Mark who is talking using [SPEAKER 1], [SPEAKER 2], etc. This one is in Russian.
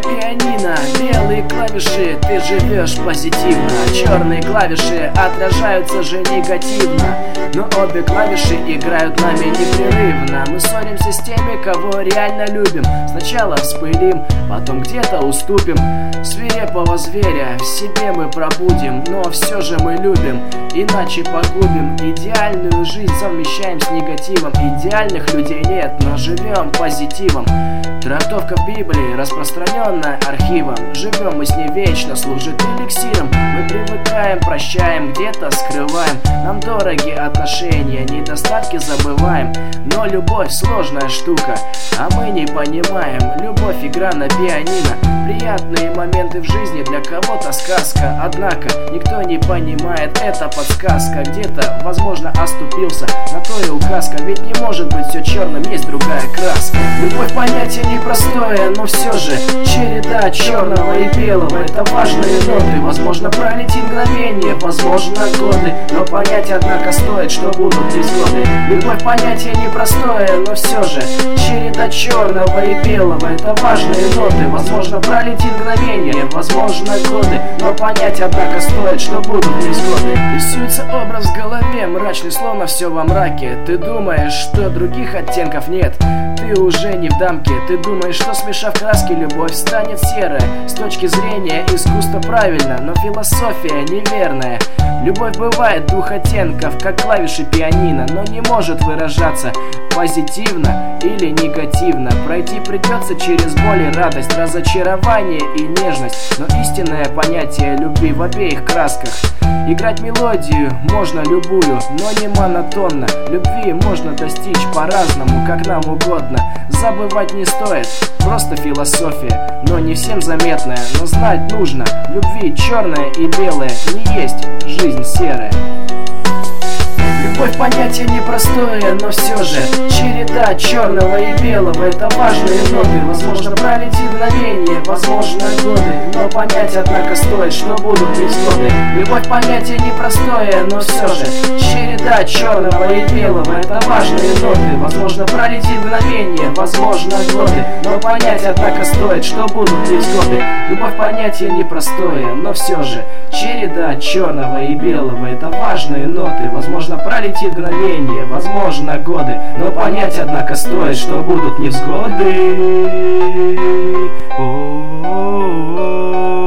[SPEAKER 1] пианино, белые клавиши, ты живешь позитивно. Черные клавиши отражаются же негативно, но обе клавиши играют нами непрерывно. Мы ссоримся с теми, кого реально любим. Сначала вспылим, потом где-то уступим. Свирепого зверя в себе мы пробудим, но все же мы любим, иначе погубим. Идеальную жизнь совмещаем с негативом. Идеальных людей нет, но живем позитивом. Трактовка в Библии распространенная архивом. Живем мы с ней вечно, служит эликсиром. Мы привыкаем, прощаем, где-то скрываем. Нам дороги отношения, недостатки забываем. Но любовь сложная штука, а мы не понимаем. Любовь игра на пианино. Приятные моменты в жизни, для кого-то сказка. Однако никто не понимает, это подсказка. Где-то, возможно, оступился, на то и указка. Ведь не может быть все черным, есть другая краска. Любовь понятие непростое, но все же череда черного и белого. Это важные ноты. Возможно, пролетит мгновение, возможно, годы, но понять, однако, стоит, что будут невзгоды. Любовь понятие непростое, но все же череда черного и белого. Это важные ноты. Возможно, пролетит мгновение, возможно, годы, но понять, однако, стоит, что будут невзгоды. Рисуется образ в голове, мрачный, словно все во мраке. Ты думаешь, что других оттенков нет, ты уже не в дамке. Ты думаешь, что смешав краски, любовь станет серая. С точки зрения искусства правильно, но философия неверная. Любовь бывает двух оттенков, как клавиши пианино, но не может выражаться позитивно или негативно. Пройти придется через боль и радость, разочарование и нежность. Но истинное понятие любви в обеих красках. Играть мелодию можно любую, но не монотонно. Любви можно достичь по-разному, как нам угодно. Забывать не стоит, просто философия, но не всем заметная. Но знать нужно, любви черное и белое, не есть жизнь серая. Любовь понятие непростое, но все же череда черного и белого. Это важные ноты. Возможно, пролетит мгновение, возможно, годы, но понять, однако, стоит, что будут невзгоды. Любовь понятие непростое, но все же череда черного и белого. Это важные ноты. Возможно, пролетит мгновение, возможно, годы, но понять, однако, стоит, что будут невзгоды. Любовь понятие непростое, но все же череда черного и белого. Это важные ноты. Возможно, пролетит мгновение, возможно, годы, но понять, однако, стоит, что будут невзгоды.